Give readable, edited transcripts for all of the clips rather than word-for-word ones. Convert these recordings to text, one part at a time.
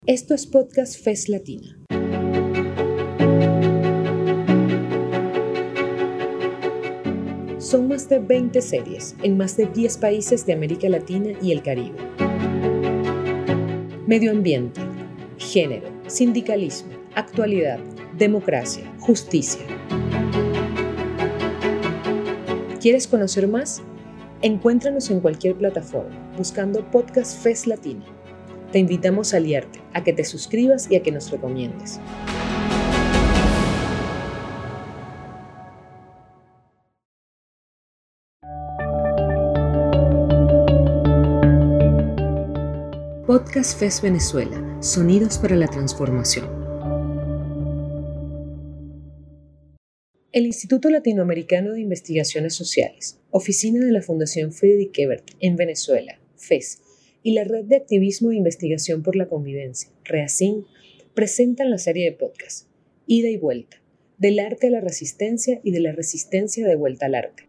Esto es Podcast FES Latina. Son más de 20 series en más de 10 países de América Latina y el Caribe. Medio ambiente, género, sindicalismo, actualidad, democracia, justicia. ¿Quieres conocer más? Encuéntranos en cualquier plataforma buscando Podcast FES Latina. Te invitamos a aliarte, a que te suscribas y a que nos recomiendes. Podcast FES Venezuela, sonidos para la transformación. El Instituto Latinoamericano de Investigaciones Sociales, oficina de la Fundación Friedrich Ebert en Venezuela, FES, y la Red de Activismo e Investigación por la Convivencia, REACIN, presentan la serie de podcast Ida y Vuelta, del arte a la resistencia y de la resistencia de vuelta al arte.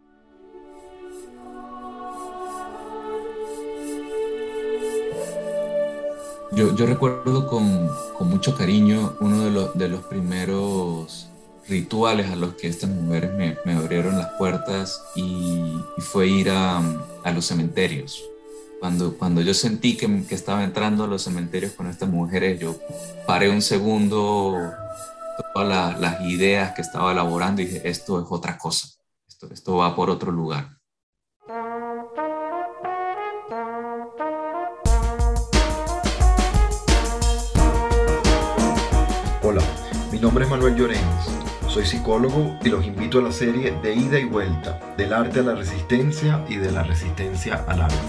Yo recuerdo con mucho cariño uno de los primeros rituales a los que estas mujeres me abrieron las puertas y fue ir a los cementerios. Cuando yo sentí que estaba entrando a los cementerios con estas mujeres, yo paré un segundo todas las ideas que estaba elaborando y dije, esto es otra cosa, esto va por otro lugar. Hola, mi nombre es Manuel Llorens, soy psicólogo y los invito a la serie de Ida y Vuelta, del arte a la resistencia y de la resistencia al arte.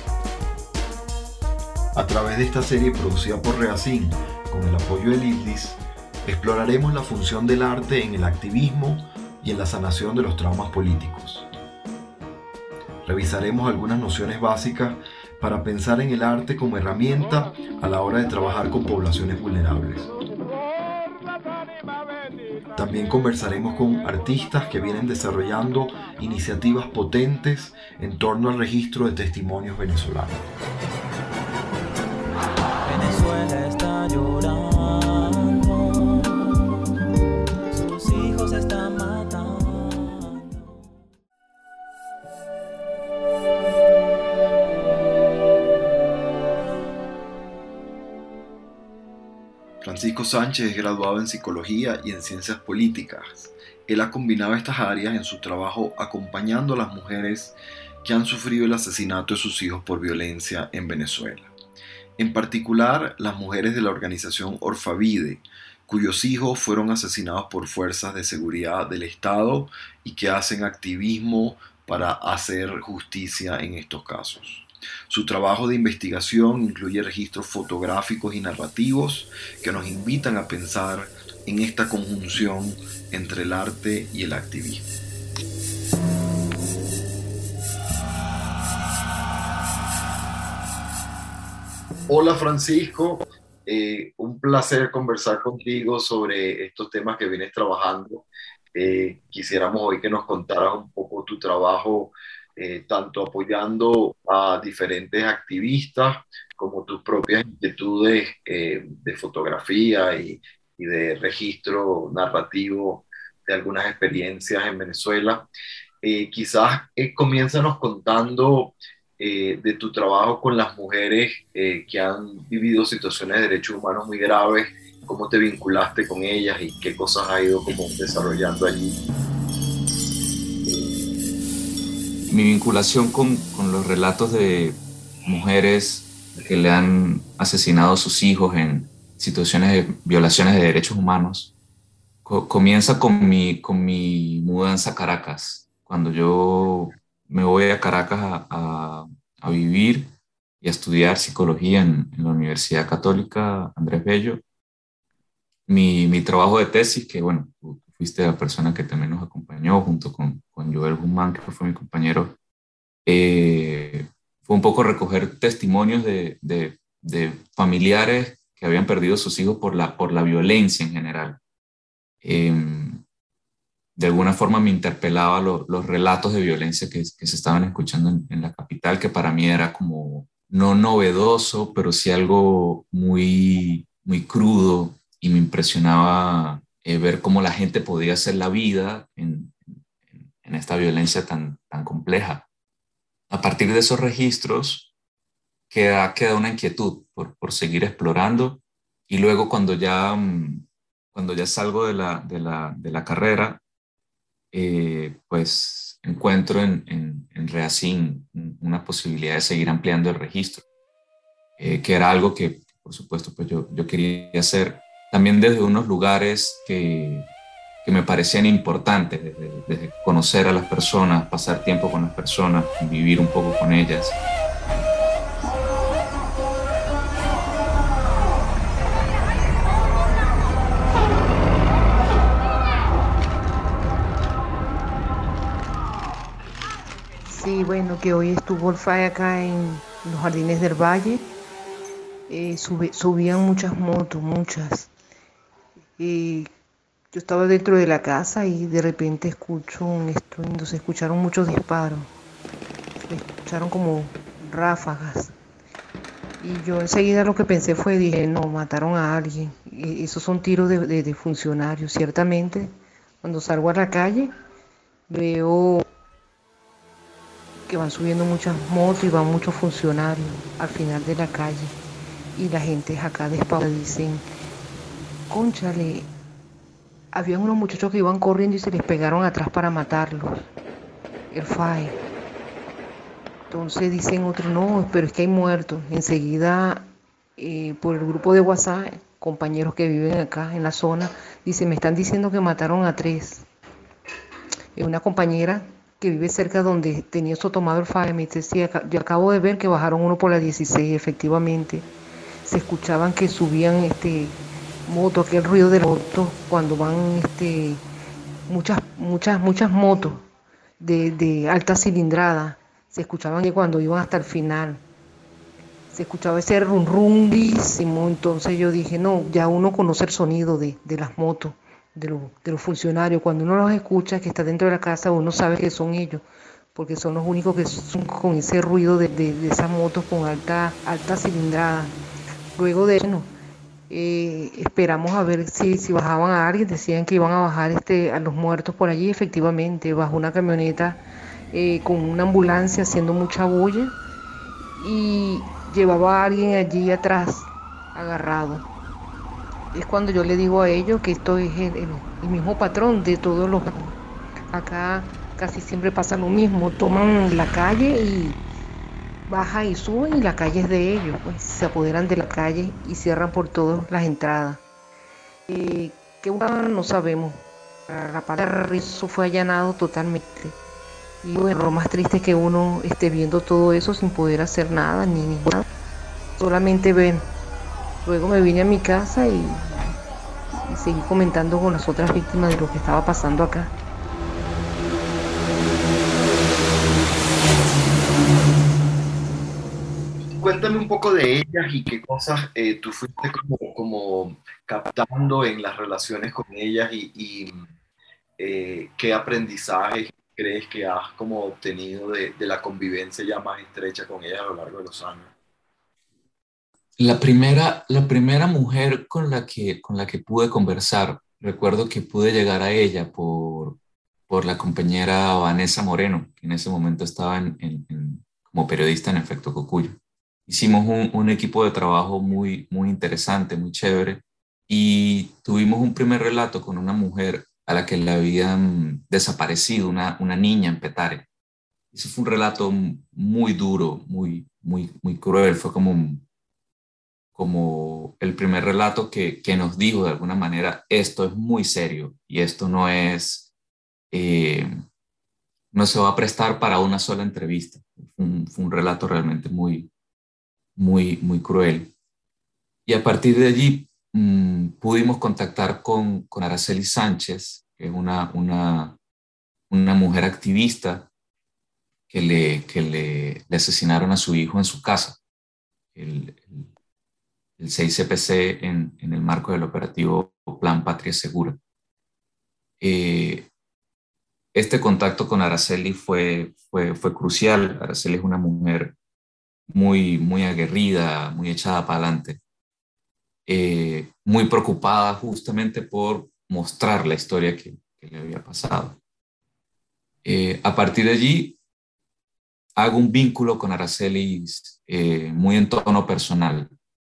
A través de esta serie producida por REACIN, con el apoyo del IDLIS, exploraremos la función del arte en el activismo y en la sanación de los traumas políticos. Revisaremos algunas nociones básicas para pensar en el arte como herramienta a la hora de trabajar con poblaciones vulnerables. También conversaremos con artistas que vienen desarrollando iniciativas potentes en torno al registro de testimonios venezolanos. Venezuela está llorando, sus hijos están matando. Francisco Sánchez es graduado en Psicología y en Ciencias Políticas. Él ha combinado estas áreas en su trabajo acompañando a las mujeres que han sufrido el asesinato de sus hijos por violencia en Venezuela. En particular, las mujeres de la organización Orfavide, cuyos hijos fueron asesinados por fuerzas de seguridad del Estado y que hacen activismo para hacer justicia en estos casos. Su trabajo de investigación incluye registros fotográficos y narrativos que nos invitan a pensar en esta conjunción entre el arte y el activismo. Hola Francisco, un placer conversar contigo sobre estos temas que vienes trabajando. Quisiéramos hoy que nos contaras un poco tu trabajo, tanto apoyando a diferentes activistas como tus propias inquietudes de fotografía y de registro narrativo de algunas experiencias en Venezuela. Quizás comiénzanos contando de tu trabajo con las mujeres que han vivido situaciones de derechos humanos muy graves, cómo te vinculaste con ellas y qué cosas has ido como desarrollando allí. Mi vinculación con los relatos de mujeres que le han asesinado a sus hijos en situaciones de violaciones de derechos humanos comienza con mi mudanza a Caracas. Cuando yo me voy a Caracas a vivir y a estudiar psicología en la Universidad Católica Andrés Bello, mi trabajo de tesis, que bueno, tú fuiste la persona que también nos acompañó junto con Joel Guzmán, que fue mi compañero, fue un poco recoger testimonios de familiares que habían perdido a sus hijos por la violencia en general. De alguna forma me interpelaba los relatos de violencia que se estaban escuchando en la capital, que para mí era como no novedoso, pero sí algo muy muy crudo y me impresionaba ver cómo la gente podía hacer la vida en esta violencia tan compleja. A partir de esos registros queda una inquietud por seguir explorando y luego cuando ya salgo de la carrera, pues encuentro en Reacin una posibilidad de seguir ampliando el registro, que era algo que, por supuesto, pues yo quería hacer también desde unos lugares que me parecían importantes, desde conocer a las personas, pasar tiempo con las personas, vivir un poco con ellas. Sí, bueno, que hoy estuvo el FAE acá en los Jardines del Valle. Subían muchas motos, muchas. Eh, yo estaba dentro de la casa y de repente escucho un estruendo, se escucharon muchos disparos, se escucharon como ráfagas. Y yo enseguida lo que pensé fue, dije, no, mataron a alguien. Esos son tiros de funcionarios. Ciertamente, cuando salgo a la calle, veo que van subiendo muchas motos y van muchos funcionarios al final de la calle. Y la gente acá despavorida dicen, cónchale, habían unos muchachos que iban corriendo y se les pegaron atrás para matarlos. El FAE. Entonces dicen otros, no, pero es que hay muertos. Enseguida, por el grupo de WhatsApp, compañeros que viven acá en la zona, dicen, me están diciendo que mataron a 3. Una compañera que vive cerca donde tenía eso tomado el FAE me dice, sí, yo acabo de ver que bajaron uno por la 16, efectivamente. Se escuchaban que subían moto, aquel ruido de la moto cuando van muchas motos de alta cilindrada. Se escuchaban que cuando iban hasta el final. Se escuchaba ese rumrumbísimo. Entonces yo dije, no, ya uno conoce el sonido de las motos, de los funcionarios. Cuando uno los escucha, que está dentro de la casa, uno sabe que son ellos, porque son los únicos que son con ese ruido de esas motos con alta cilindrada. Luego de eso, esperamos a ver si bajaban a alguien. Decían que iban a bajar a los muertos por allí. Efectivamente, bajó una camioneta con una ambulancia haciendo mucha bulla y llevaba a alguien allí atrás, agarrado. Es cuando yo le digo a ellos que esto es el mismo patrón de todos los... Acá casi siempre pasa lo mismo, toman la calle y bajan y suben y la calle es de ellos, pues se apoderan de la calle y cierran por todas las entradas. ¿Qué no sabemos? La parte de Rizo fue allanado totalmente. Y bueno, lo más triste es que uno esté viendo todo eso sin poder hacer nada, ni nada, solamente ver. Luego me vine a mi casa y seguí comentando con las otras víctimas de lo que estaba pasando acá. Cuéntame un poco de ellas y qué cosas tú fuiste como captando en las relaciones con ellas y qué aprendizajes crees que has como obtenido de la convivencia ya más estrecha con ellas a lo largo de los años. La primera mujer con la que pude conversar, recuerdo que pude llegar a ella por la compañera Vanessa Moreno, que en ese momento estaba como periodista en Efecto Cocuyo. Hicimos un equipo de trabajo muy interesante, muy chévere, y tuvimos un primer relato con una mujer a la que le habían desaparecido, una niña en Petare. Ese fue un relato muy duro, muy cruel. Fue como el primer relato que nos dijo de alguna manera, esto es muy serio y esto no se va a prestar para una sola entrevista. Fue un relato realmente muy cruel. Y a partir de allí pudimos contactar con Araceli Sánchez, que es una mujer activista que le asesinaron a su hijo en su casa, el 6CPC en el marco del operativo Plan Patria Segura. Este contacto con Araceli fue crucial. Araceli es una mujer muy aguerrida, muy echada para adelante. muy preocupada justamente por mostrar la historia que le había pasado. A partir de allí, hago un vínculo con Aracelis muy en tono personal.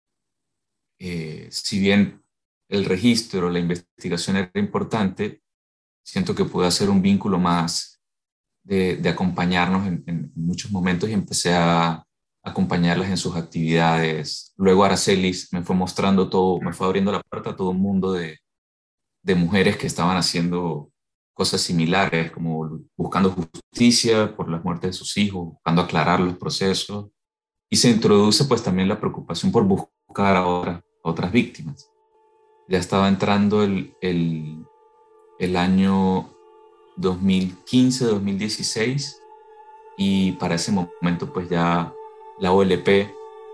Si bien el registro, la investigación era importante, siento que pude hacer un vínculo más de acompañarnos en muchos momentos y empecé a acompañarlas en sus actividades. Luego Aracelis me fue mostrando todo, me fue abriendo la puerta a todo un mundo de mujeres que estaban haciendo cosas similares, como buscando justicia por las muertes de sus hijos, buscando aclarar los procesos. Y se introduce pues también la preocupación por buscar a otras víctimas. Ya estaba entrando el año 2015-2016 y para ese momento pues ya la OLP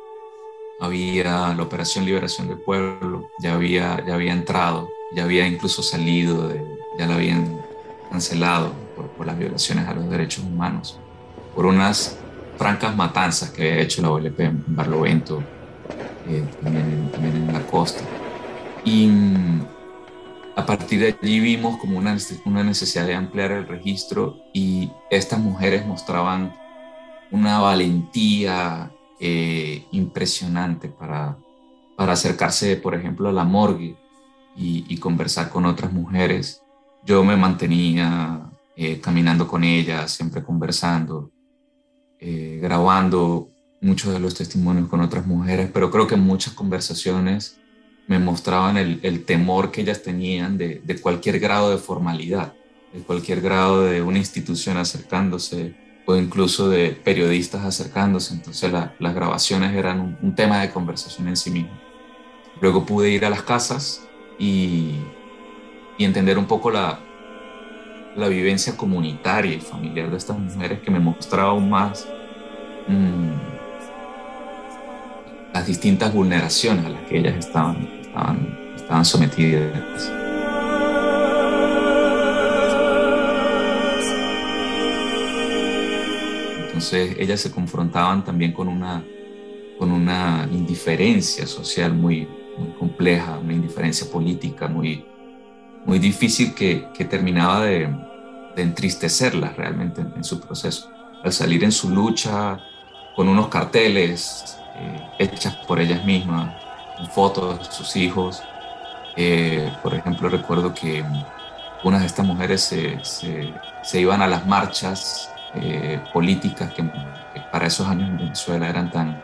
la Operación Liberación del Pueblo, ya había entrado, ya había incluso salido, ya la habían cancelado por las violaciones a los derechos humanos, por unas francas matanzas que había hecho la OLP en Barlovento, también en la costa. Y a partir de allí vimos como una necesidad de ampliar el registro y estas mujeres mostraban una valentía impresionante para acercarse, por ejemplo, a la morgue y conversar con otras mujeres. Yo me mantenía caminando con ellas, siempre conversando, grabando muchos de los testimonios con otras mujeres, pero creo que muchas conversaciones me mostraban el temor que ellas tenían de cualquier grado de formalidad, de cualquier grado de una institución acercándose o incluso de periodistas acercándose. Entonces las grabaciones eran un tema de conversación en sí mismo. Luego pude ir a las casas y entender un poco la vivencia comunitaria y familiar de estas mujeres, que me mostraba aún más las distintas vulneraciones a las que ellas estaban sometidas. Entonces ellas se confrontaban también con una indiferencia social muy compleja, una indiferencia política muy difícil que terminaba de entristecerlas realmente en su proceso. Al salir en su lucha con unos carteles hechas por ellas mismas, con fotos de sus hijos. Por ejemplo, recuerdo que unas de estas mujeres se iban a las marchas políticas que para esos años en Venezuela eran tan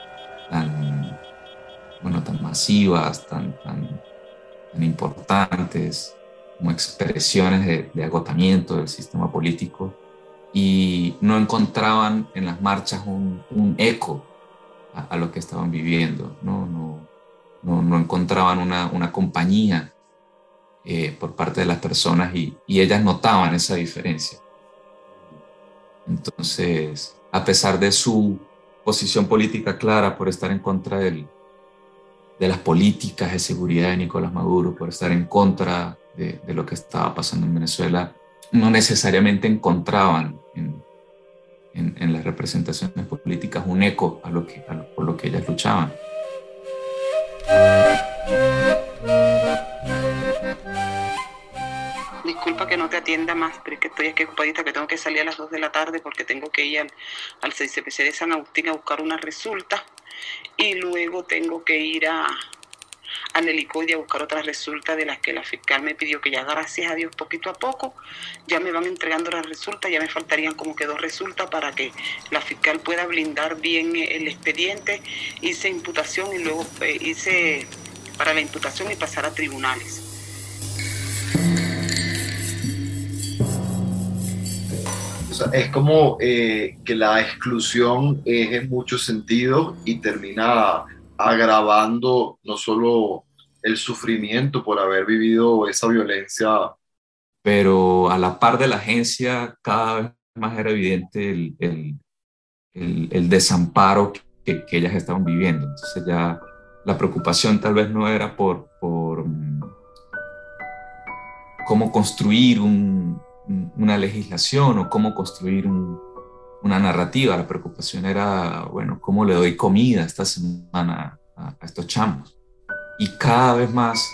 masivas, tan importantes, como expresiones de agotamiento del sistema político, y no encontraban en las marchas un eco a lo que estaban viviendo, no encontraban una compañía por parte de las personas, y ellas notaban esa diferencia. Entonces, a pesar de su posición política clara por estar en contra de las políticas de seguridad de Nicolás Maduro, por estar en contra de lo que estaba pasando en Venezuela, no necesariamente encontraban en las representaciones políticas un eco por lo que ellas luchaban. Disculpa que no te atienda más, pero es que estoy aquí ocupadita, que tengo que salir a las 2 de la tarde porque tengo que ir al CICPC de San Agustín a buscar una resulta, y luego tengo que ir a Nelicoide a buscar otras resultas de las que la fiscal me pidió, que ya gracias a Dios poquito a poco ya me van entregando las resultas. Ya me faltarían como que 2 resultas para que la fiscal pueda blindar bien el expediente. Hice imputación y luego hice para la imputación y pasar a tribunales. O sea, es como que la exclusión es en muchos sentidos y termina agravando no solo el sufrimiento por haber vivido esa violencia. Pero a la par de la agencia, cada vez más era evidente el desamparo que ellas estaban viviendo. Entonces ya la preocupación tal vez no era por cómo construir una legislación o cómo construir una narrativa. La preocupación era, bueno, ¿cómo le doy comida esta semana a estos chamos? Y cada vez más,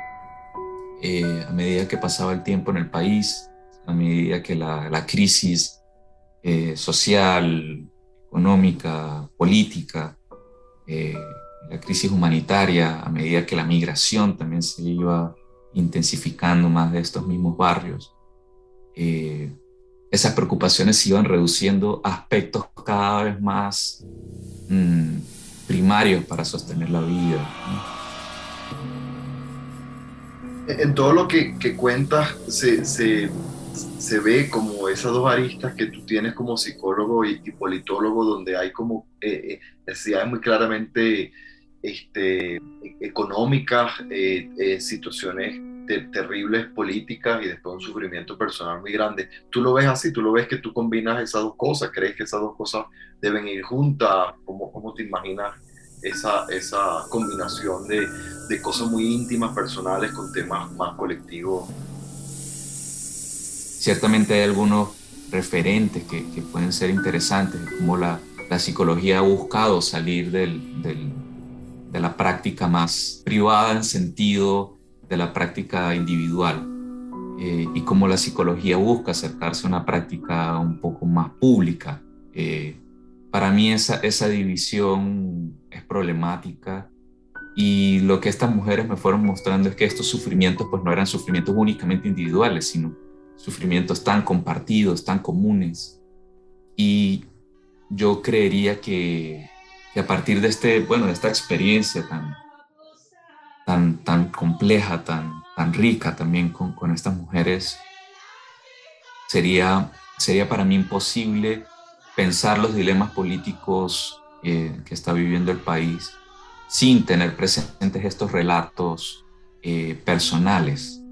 a medida que pasaba el tiempo en el país, a medida que la crisis social, económica, política, la crisis humanitaria, a medida que la migración también se iba intensificando más de estos mismos barrios, esas preocupaciones se iban reduciendo a aspectos cada vez más primarios para sostener la vida, ¿no? En todo lo que cuentas se ve como esas dos aristas que tú tienes como psicólogo y politólogo, donde hay como necesidades muy claramente económicas, situaciones terribles políticas y después un sufrimiento personal muy grande. ¿Tú lo ves así? ¿Tú lo ves que tú combinas esas dos cosas? ¿Crees que esas dos cosas deben ir juntas? ¿Cómo te imaginas esa combinación de cosas muy íntimas, personales, con temas más colectivos? Ciertamente hay algunos referentes que pueden ser interesantes, como la psicología ha buscado salir de la práctica más privada en sentido de la práctica individual, y como la psicología busca acercarse a una práctica un poco más pública. Para mí esa división es problemática, y lo que estas mujeres me fueron mostrando es que estos sufrimientos pues no eran sufrimientos únicamente individuales, sino sufrimientos tan compartidos, tan comunes. Y yo creería que a partir de de esta experiencia tan compleja, tan rica también con estas mujeres, sería para mí imposible pensar los dilemas políticos que está viviendo el país sin tener presentes estos relatos personales.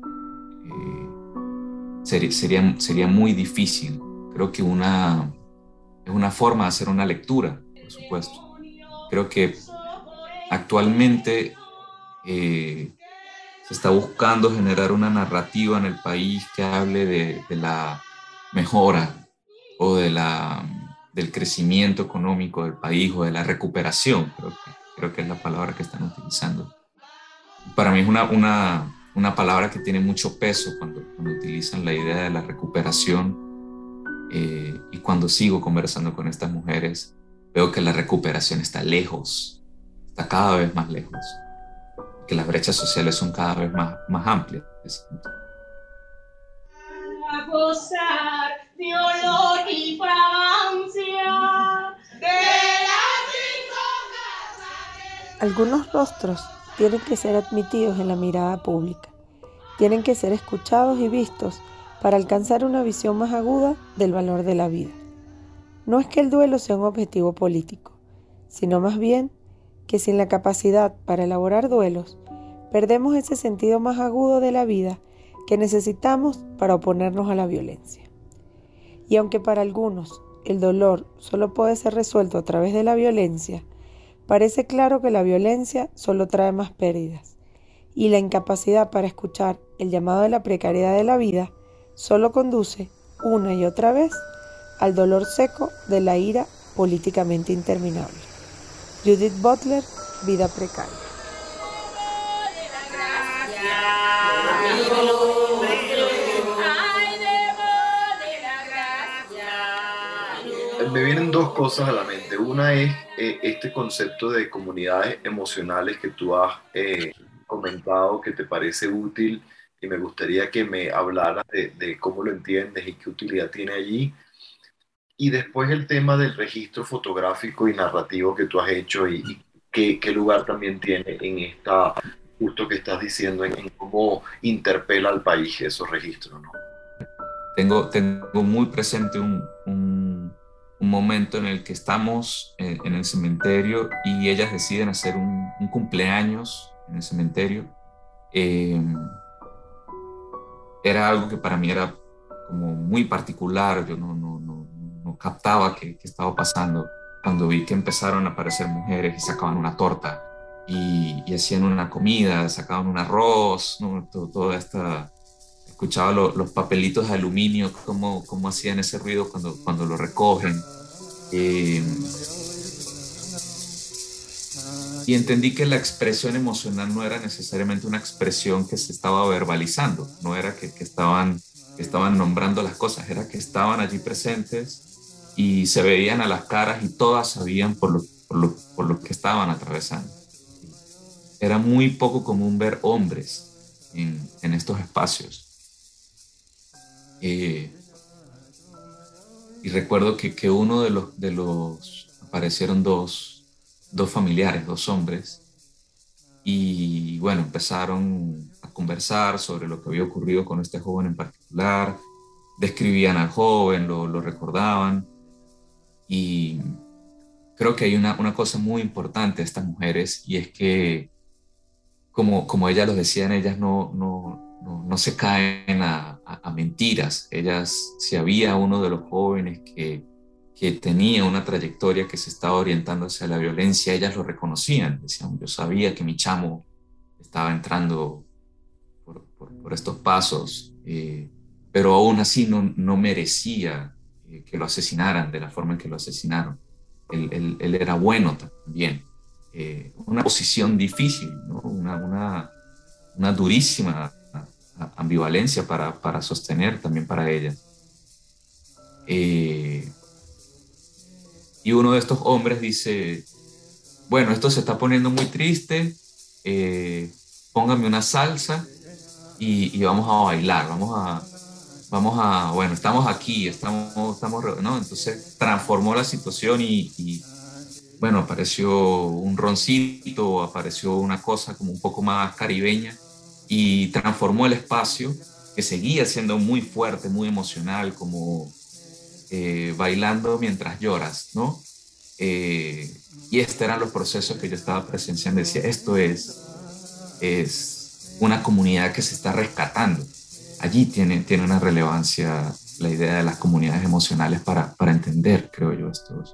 Sería muy difícil. Creo que es una forma de hacer una lectura, por supuesto. Creo que actualmente se está buscando generar una narrativa en el país que hable de la mejora o del crecimiento económico del país o de la recuperación, creo que es la palabra que están utilizando. Para mí es una palabra que tiene mucho peso cuando utilizan la idea de la recuperación, y cuando sigo conversando con estas mujeres veo que la recuperación está lejos, está cada vez más lejos, que las brechas sociales son cada vez más amplias. A gozar de olor y fragancia de Algunos rostros tienen que ser admitidos en la mirada pública, tienen que ser escuchados y vistos para alcanzar una visión más aguda del valor de la vida. No es que el duelo sea un objetivo político, sino más bien que sin la capacidad para elaborar duelos, perdemos ese sentido más agudo de la vida que necesitamos para oponernos a la violencia. Y aunque para algunos el dolor solo puede ser resuelto a través de la violencia, parece claro que la violencia solo trae más pérdidas, y la incapacidad para escuchar el llamado de la precariedad de la vida solo conduce, una y otra vez, al dolor seco de la ira políticamente interminable. Judith Butler, Vida precaria. Me vienen dos cosas a la mente. Una es este concepto de comunidades emocionales que tú has comentado, que te parece útil, y me gustaría que me hablaras de cómo lo entiendes y qué utilidad tiene allí. Y después el tema del registro fotográfico y narrativo que tú has hecho y qué lugar también tiene en esta, justo que estás diciendo, en cómo interpela al país esos registros, ¿no? Tengo muy presente un momento en el que estamos en el cementerio y ellas deciden hacer un cumpleaños en el cementerio. Era algo que para mí era como muy particular. Yo no captaba qué estaba pasando cuando vi que empezaron a aparecer mujeres y sacaban una torta y hacían una comida, sacaban un arroz, ¿no? Toda esta... Escuchaba los papelitos de aluminio, cómo hacían ese ruido cuando lo recogen. Y entendí que la expresión emocional no era necesariamente una expresión que se estaba verbalizando, no era que estaban nombrando las cosas, era que estaban allí presentes y se veían a las caras y todas sabían por lo que estaban atravesando. Era muy poco común ver hombres en estos espacios. Y recuerdo que uno de los aparecieron dos familiares, dos hombres, y bueno, empezaron a conversar sobre lo que había ocurrido con este joven en particular, describían al joven, lo recordaban, y creo que hay una cosa muy importante de estas mujeres, y es que, como ellas lo decían, ellas no se caen a mentiras. Ellas, si había uno de los jóvenes que tenía una trayectoria que se estaba orientando hacia la violencia, ellas lo reconocían, decían, yo sabía que mi chamo estaba entrando por estos pasos, pero aún así no merecía que lo asesinaran de la forma en que lo asesinaron. Él era bueno también. Una posición difícil, ¿no? Una durísima ambivalencia para sostener también para ellas. Y uno de estos hombres dice, bueno, esto se está poniendo muy triste, póngame una salsa y vamos a bailar, bueno, estamos aquí, ¿no? Entonces transformó la situación y bueno, apareció un roncito, apareció una cosa como un poco más caribeña y transformó el espacio, que seguía siendo muy fuerte, muy emocional, como bailando mientras lloras, ¿no? Y estos eran los procesos que yo estaba presenciando. Decía, esto es una comunidad que se está rescatando. Allí tiene una relevancia la idea de las comunidades emocionales para entender, creo yo, estos.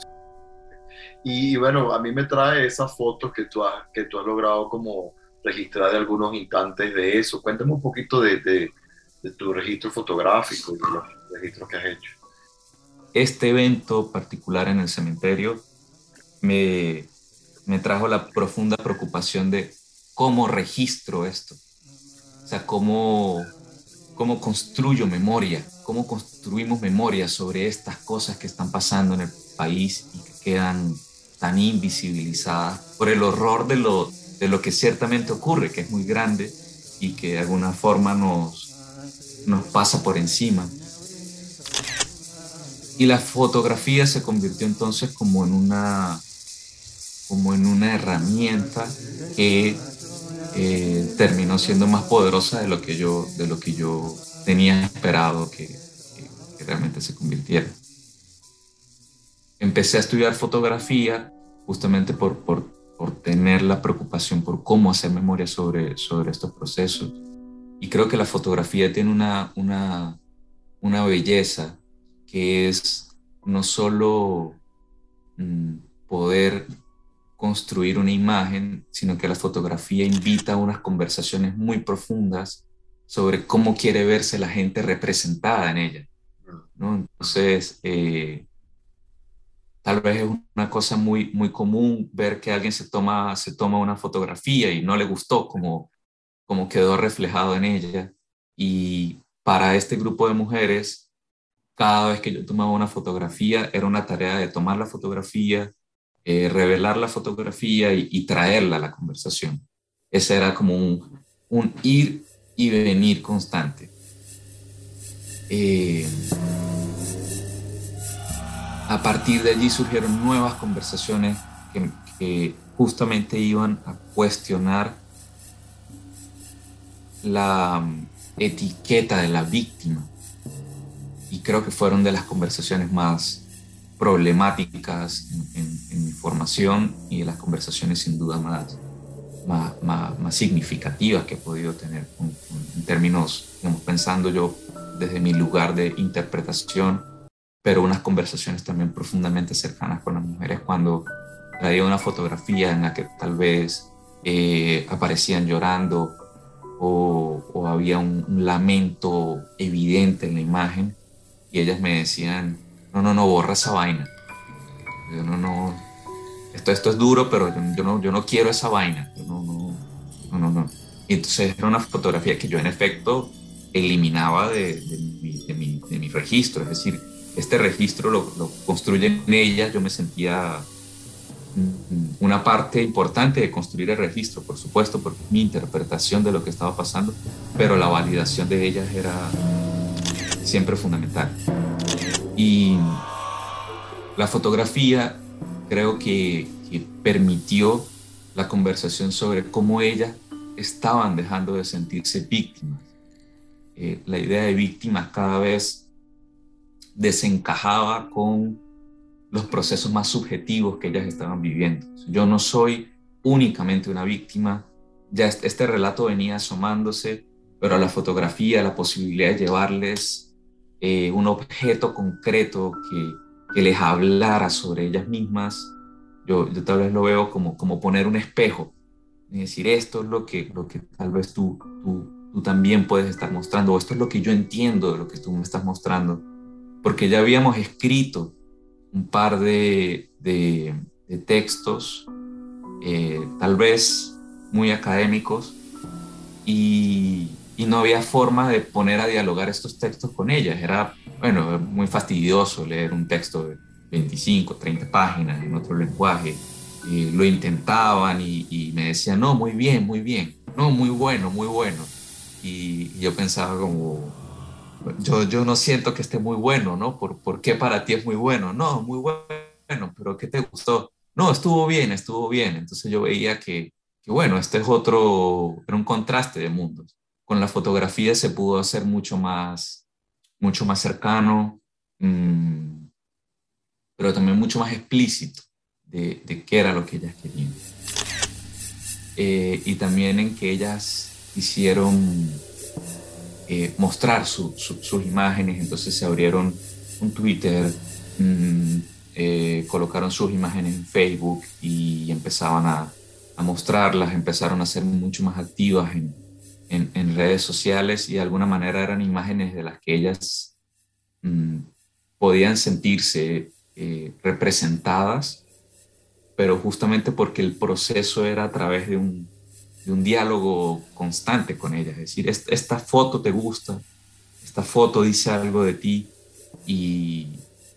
Y bueno, a mí me trae esas fotos que tú has logrado como registrar de algunos instantes de eso. Cuéntame un poquito de tu registro fotográfico y de los registros que has hecho. Este evento particular en el cementerio me trajo la profunda preocupación de cómo registro esto. O sea, cómo construyo memoria, cómo construimos memoria sobre estas cosas que están pasando en el país y que quedan tan invisibilizadas por el horror de lo que ciertamente ocurre, que es muy grande y que de alguna forma nos pasa por encima. Y la fotografía se convirtió entonces como en una herramienta que terminó siendo más poderosa de lo que yo tenía esperado que realmente se convirtiera. Empecé a estudiar fotografía justamente por tener la preocupación por cómo hacer memoria sobre estos procesos. Y creo que la fotografía tiene una belleza que es no solo poder construir una imagen, sino que la fotografía invita a unas conversaciones muy profundas sobre cómo quiere verse la gente representada en ella, ¿no? Entonces, tal vez es una cosa muy, muy común ver que alguien se toma una fotografía y no le gustó como quedó reflejado en ella. Y para este grupo de mujeres, cada vez que yo tomaba una fotografía, era una tarea de tomar la fotografía, revelar la fotografía y traerla a la conversación. Ese era como un ir y venir constante. A partir de allí surgieron nuevas conversaciones que justamente iban a cuestionar la etiqueta de la víctima. Y creo que fueron de las conversaciones más problemáticas en mi formación y de las conversaciones sin duda más significativas que he podido tener en términos, digamos, pensando yo desde mi lugar de interpretación, pero unas conversaciones también profundamente cercanas con las mujeres cuando traía una fotografía en la que tal vez aparecían llorando o había un lamento evidente en la imagen y ellas me decían, no, borra esa vaina. Yo, no, esto es duro, pero yo no quiero esa vaina. No. Y entonces era una fotografía que yo en efecto eliminaba de mi registro. Es decir, este registro lo construyen ella. Yo me sentía una parte importante de construir el registro, por supuesto, porque es mi interpretación de lo que estaba pasando, pero la validación de ellas era siempre fundamental. Y la fotografía creo que permitió la conversación sobre cómo ellas estaban dejando de sentirse víctimas. La idea de víctimas cada vez desencajaba con los procesos más subjetivos que ellas estaban viviendo. Yo no soy únicamente una víctima, ya este relato venía asomándose, pero la fotografía, la posibilidad de llevarles un objeto concreto que les hablara sobre ellas mismas, yo tal vez lo veo como poner un espejo y decir, esto es lo que tal vez tú también puedes estar mostrando, o esto es lo que yo entiendo de lo que tú me estás mostrando, porque ya habíamos escrito un par de textos, tal vez muy académicos, y no había forma de poner a dialogar estos textos con ellas. Era, muy fastidioso leer un texto de 25, 30 páginas en otro lenguaje. Lo intentaban y me decían, no, muy bien, no, muy bueno. Y yo pensaba como, yo no siento que esté muy bueno, ¿no? ¿Por qué para ti es muy bueno? No, muy bueno, pero ¿qué te gustó? No, estuvo bien. Entonces yo veía que este es era un contraste de mundos. Con la fotografía se pudo hacer mucho más cercano, pero también mucho más explícito de qué era lo que ellas querían. Y también en que ellas quisieron mostrar sus imágenes, entonces se abrieron un Twitter, colocaron sus imágenes en Facebook y empezaban a mostrarlas, empezaron a ser mucho más activas en redes sociales, y de alguna manera eran imágenes de las que ellas podían sentirse representadas, pero justamente porque el proceso era a través de un diálogo constante con ellas. Es decir, esta foto te gusta, esta foto dice algo de ti, y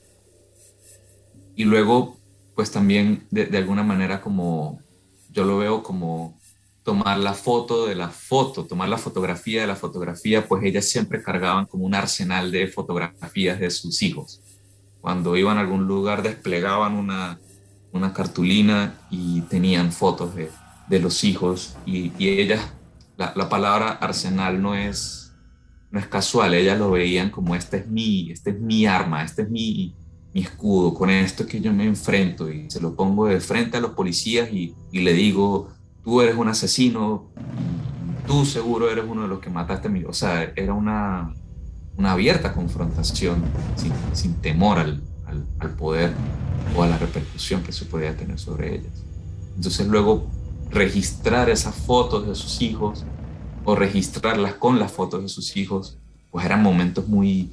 luego pues también de alguna manera, como yo lo veo, como tomar la foto de la foto, tomar la fotografía de la fotografía, pues ellas siempre cargaban como un arsenal de fotografías de sus hijos. Cuando iban a algún lugar desplegaban una cartulina y tenían fotos de los hijos, y ellas, la palabra arsenal no es casual, ellas lo veían como este es mi arma, este es mi escudo, con esto que yo me enfrento, y se lo pongo de frente a los policías y le digo, tú eres un asesino, tú seguro eres uno de los que mataste a mí. O sea, era una abierta confrontación sin temor al poder o a la repercusión que se podía tener sobre ellas. Entonces luego registrar esas fotos de sus hijos o registrarlas con las fotos de sus hijos, pues eran momentos muy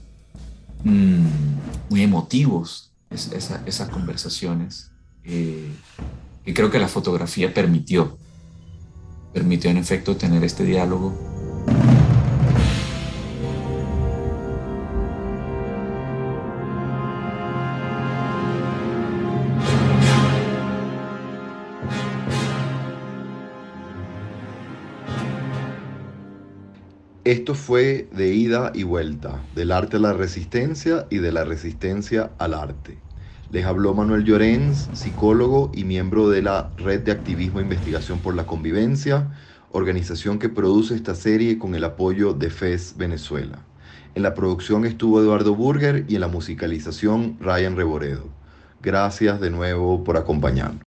emotivos, esas conversaciones, que creo que la fotografía permitió en efecto tener este diálogo. Esto fue De Ida y Vuelta, del arte a la resistencia y de la resistencia al arte. Les habló Manuel Llorens, psicólogo y miembro de la Red de Activismo e Investigación por la Convivencia, organización que produce esta serie con el apoyo de FES Venezuela. En la producción estuvo Eduardo Burger y en la musicalización Ryan Reboredo. Gracias de nuevo por acompañarnos.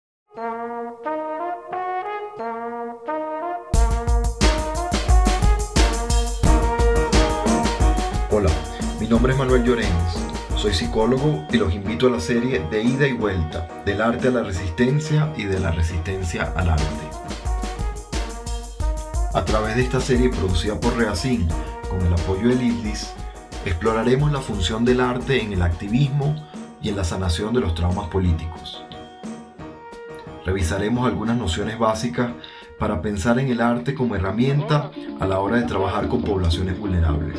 Hola, mi nombre es Manuel Llorens. Soy psicólogo y los invito a la serie De Ida y Vuelta, del arte a la resistencia y de la resistencia al arte. A través de esta serie producida por Reacin, con el apoyo del ILDIS, exploraremos la función del arte en el activismo y en la sanación de los traumas políticos. Revisaremos algunas nociones básicas para pensar en el arte como herramienta a la hora de trabajar con poblaciones vulnerables.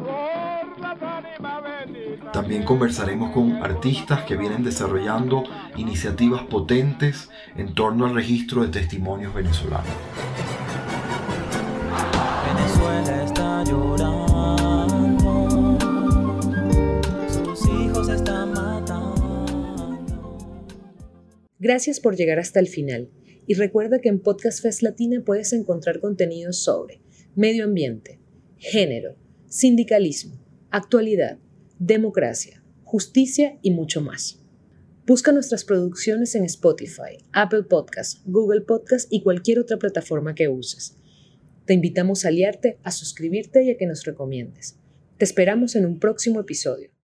También conversaremos con artistas que vienen desarrollando iniciativas potentes en torno al registro de testimonios venezolanos. Venezuela está llorando, sus hijos están matando. Gracias por llegar hasta el final y recuerda que en Podcast Fest Latina puedes encontrar contenidos sobre medio ambiente, género, sindicalismo, actualidad, democracia, justicia y mucho más. Busca nuestras producciones en Spotify, Apple Podcasts, Google Podcasts y cualquier otra plataforma que uses. Te invitamos a aliarte, a suscribirte y a que nos recomiendes. Te esperamos en un próximo episodio.